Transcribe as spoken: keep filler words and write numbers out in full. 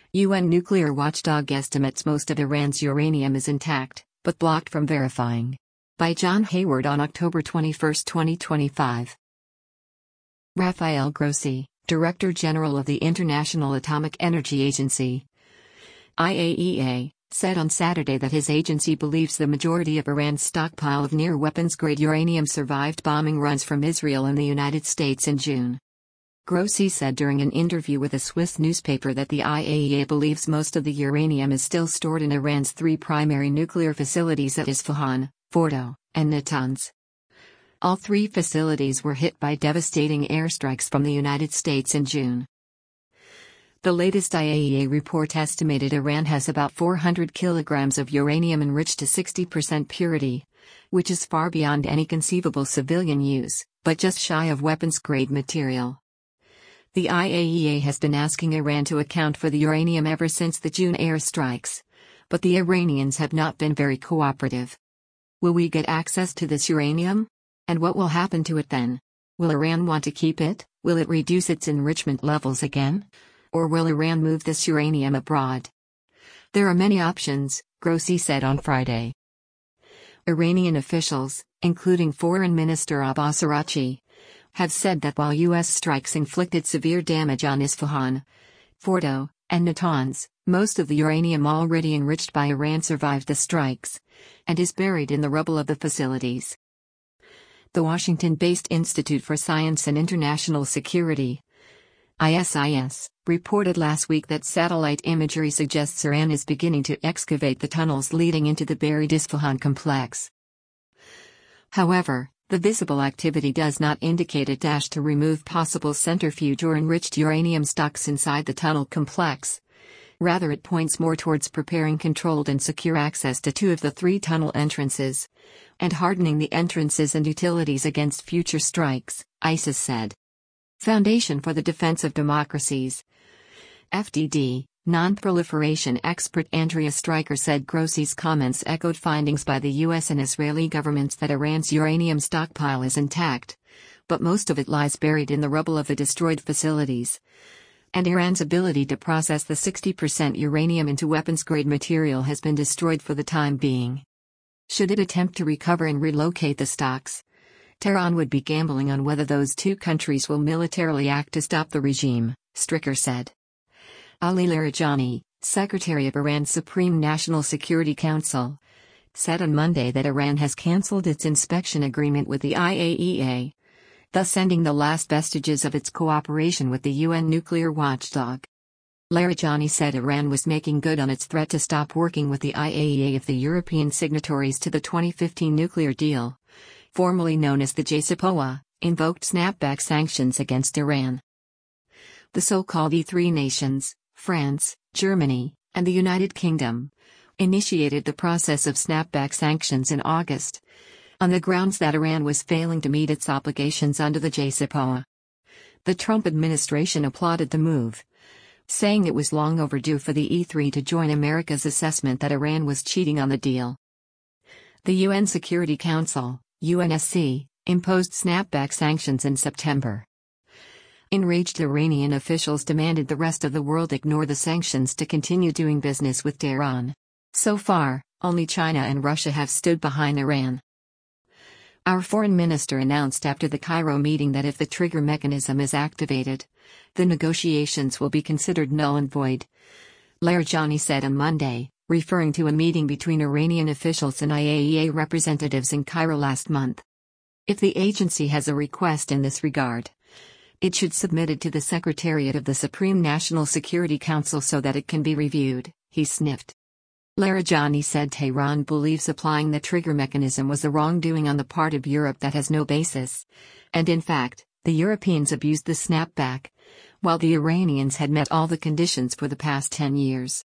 U N nuclear watchdog estimates most of Iran's uranium is intact, but blocked from verifying. By John Hayward on October twenty-first, twenty twenty-five. Rafael Grossi, Director General of the International Atomic Energy Agency, I A E A, said on Saturday that his agency believes the majority of Iran's stockpile of near-weapons-grade uranium survived bombing runs from Israel and the United States in June. Grossi said during an interview with a Swiss newspaper that the I A E A believes most of the uranium is still stored in Iran's three primary nuclear facilities at Isfahan, Fordow, and Natanz. All three facilities were hit by devastating airstrikes from the United States in June. The latest I A E A report estimated Iran has about four hundred kilograms of uranium enriched to sixty percent purity, which is far beyond any conceivable civilian use, but just shy of weapons-grade material. The I A E A has been asking Iran to account for the uranium ever since the June airstrikes, but the Iranians have not been very cooperative. Will we get access to this uranium? And what will happen to it then? Will Iran want to keep it? Will it reduce its enrichment levels again? Or will Iran move this uranium abroad? There are many options, Grossi said on Friday. Iranian officials, including Foreign Minister Abbas Araghchi, have said that while U S strikes inflicted severe damage on Isfahan, Fordow, and Natanz, most of the uranium already enriched by Iran survived the strikes and is buried in the rubble of the facilities. The Washington-based Institute for Science and International Security, I S I S, reported last week that satellite imagery suggests Iran is beginning to excavate the tunnels leading into the buried Isfahan complex. However, the visible activity does not indicate a dash to remove possible centrifuge or enriched uranium stocks inside the tunnel complex. Rather, it points more towards preparing controlled and secure access to two of the three tunnel entrances, and hardening the entrances and utilities against future strikes, I S I S said. Foundation for the Defense of Democracies, F D D, non-proliferation expert Andrea Stryker said Grossi's comments echoed findings by the U S and Israeli governments that Iran's uranium stockpile is intact, but most of it lies buried in the rubble of the destroyed facilities, and Iran's ability to process the sixty percent uranium into weapons-grade material has been destroyed for the time being. Should it attempt to recover and relocate the stocks, Tehran would be gambling on whether those two countries will militarily act to stop the regime, Stryker said. Ali Larijani, Secretary of Iran's Supreme National Security Council, said on Monday that Iran has cancelled its inspection agreement with the I A E A, thus ending the last vestiges of its cooperation with the U N nuclear watchdog. Larijani said Iran was making good on its threat to stop working with the I A E A if the European signatories to the twenty fifteen nuclear deal, formerly known as the J C P O A, invoked snapback sanctions against Iran. The so-called E three nations, France, Germany, and the United Kingdom, initiated the process of snapback sanctions in August, on the grounds that Iran was failing to meet its obligations under the J C P O A. The Trump administration applauded the move, saying it was long overdue for the E three to join America's assessment that Iran was cheating on the deal. The U N Security Council, U N S C, imposed snapback sanctions in September. Enraged Iranian officials demanded the rest of the world ignore the sanctions to continue doing business with Tehran. So far, only China and Russia have stood behind Iran. Our foreign minister announced after the Cairo meeting that if the trigger mechanism is activated, the negotiations will be considered null and void, Larijani said on Monday, referring to a meeting between Iranian officials and I A E A representatives in Cairo last month. If the agency has a request in this regard, it should submit it to the Secretariat of the Supreme National Security Council so that it can be reviewed, he sniffed. Larijani said Tehran believes applying the trigger mechanism was a wrongdoing on the part of Europe that has no basis, and in fact, the Europeans abused the snapback, while the Iranians had met all the conditions for the past ten years.